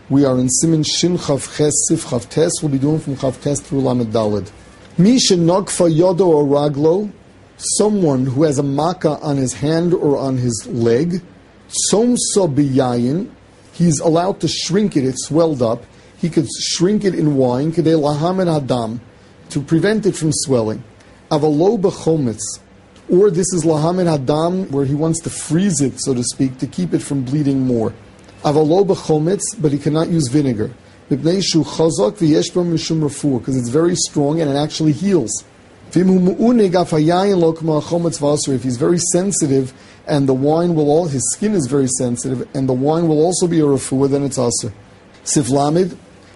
We are in Siman Shin Chav Ches Sif Chav Tes. We'll be doing from Chav Tes through Lamed Daled. Mi shenogfa yodo or raglo, someone who has a makkah on his hand or on his leg, somso biyayin, he's allowed to shrink it, it's swelled up. He could shrink it in wine, kedei lahamen hadam, to prevent it from swelling. Avalo b'chometz, or this is lahamen hadam, where he wants to freeze it, so to speak, to keep it from bleeding more. Avalo b'chometz, but he cannot use vinegar. Because it's very strong and it actually heals. If he's very sensitive and the wine will all, his skin is very sensitive and the wine will also be a refuah, then it's aser. Sif Lamed,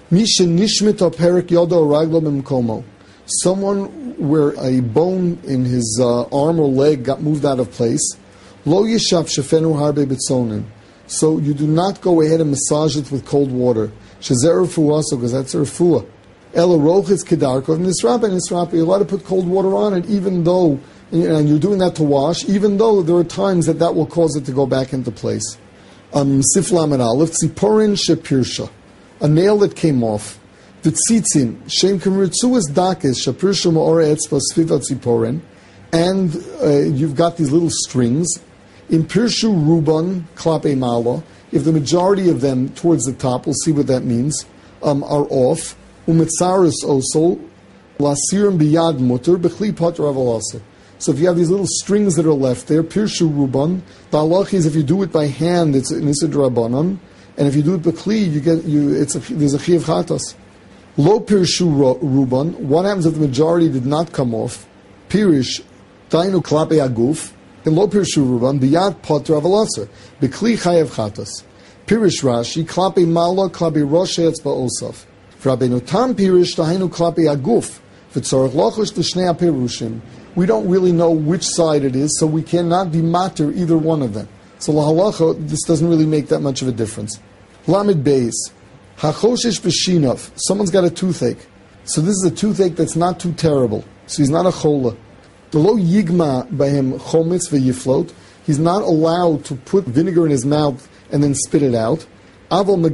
someone where a bone in his arm or leg got moved out of place, lo yishav shefenu harbe betzonin. So you do not go ahead and massage it with cold water. Shezer refuah, because that's a refuah. Ela rochis kedarkov nisrap and nisrap. You're allowed to put cold water on it, even though, and you're doing that to wash, even though there are times that will cause it to go back into place. Sif Lamed Aleph, tziporin shepirsha, a nail that came off. V'tzitzin shem k'mirtzuas dakis shepirsha ma'ora etzba sviva tziporin, and you've got these little strings. In pirshu ruban klape malo. If the majority of them towards the top, we'll see what that means, are off. Umetzaris also, lasirim biyad mutter, bechli potter avalasa. So if you have these little strings that are left there, pirshu ruban, the halach is if you do it by hand, it's an isad rabbanon, and if you do it bechli, there's a chiyav chatas. Lo pirshu ruban, what happens if the majority did not come off? Pirish, dainu klape aguf, in lo pirshu ruban, biyad potter avalasa, bechli chayav chatas. Pirish Rashi, klape malo, klape rosh etzba osaf. Rabbeinu Tam Pirish Tahinu Klapi Aguf V'tzorach Lochush T'shnei Pirushim. We don't really know which side it is, so we cannot be matter either one of them. So lahalacha, this doesn't really make that much of a difference. Lamed Beis Hachoshish B'shinov. Someone's got a toothache. So this is a toothache that's not too terrible. So he's not a chola. The lo yigma b'hem chometz v'yiflot. He's not allowed to put vinegar in his mouth and then spit it out. You're allowed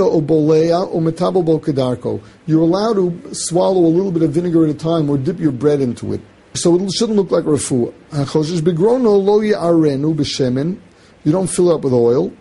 to swallow a little bit of vinegar at a time or dip your bread into it. So it shouldn't look like refuah. You don't fill it up with oil.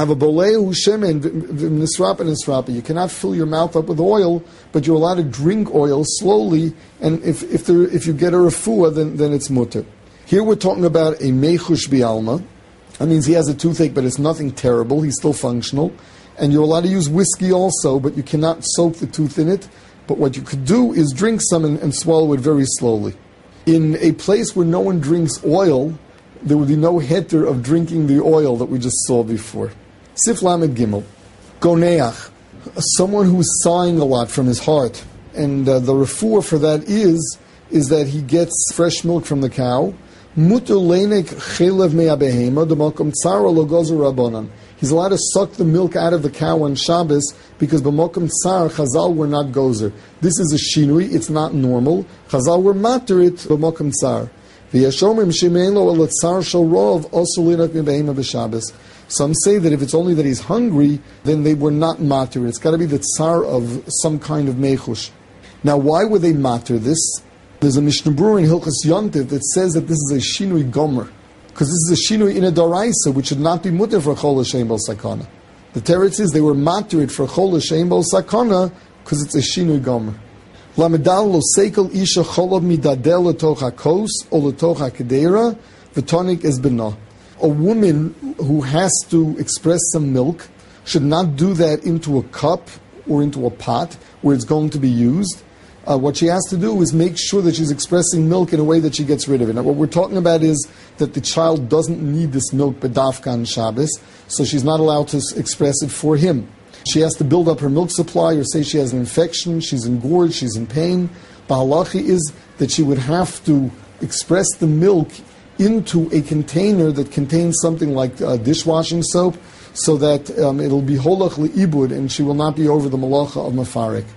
You cannot fill your mouth up with oil, but you're allowed to drink oil slowly, and if you get a refuah, then it's mutter. Here we're talking about a mechush bialma. That means he has a toothache, but it's nothing terrible. He's still functional. And you're allowed to use whiskey also, but you cannot soak the tooth in it. But what you could do is drink some and swallow it very slowly. In a place where no one drinks oil, there would be no heter of drinking the oil that we just saw before. Sif Lamed Gimel. Goneach. Someone who's sighing a lot from his heart. And the refuah for that is that he gets fresh milk from the cow. Muter leinek chelev me'abehema d'makom tzara lo gozer rabbanan. He's allowed to suck the milk out of the cow on Shabbos because b'mokum tsar Chazal were not gozer. This is a shinui; it's not normal. Chazal were mater it b'mokum tsar. V'yashomrim shemein lo el tsar shel rov also linak mebehema b'Shabbos. Some say that if it's only that he's hungry, then they were not mater. It's got to be the tsar of some kind of mechush. Now, why were they mater this? There's a Mishnah Berurah in Hilchas Yontiv that says that this is a shinui gomer. Because this is a shinui in a daraisa, which should not be mutter for chol l'shem bol sakana. The teretz is they were materit for chol l'shem bol sakana because it's a shinui gomer. Lamedal lo seikel isha cholav midadel l'toch hakos o l'toch hakedera v'tonik es bena. A woman who has to express some milk should not do that into a cup or into a pot where it's going to be used. What she has to do is make sure that she's expressing milk in a way that she gets rid of it. Now, what we're talking about is that the child doesn't need this milk bedafka on Shabbos, so she's not allowed to express it for him. She has to build up her milk supply, or say she has an infection, she's engorged, she's in pain. The halachi is that she would have to express the milk into a container that contains something like dishwashing soap, so that it'll be holach le'ibud, and she will not be over the malacha of mafarek.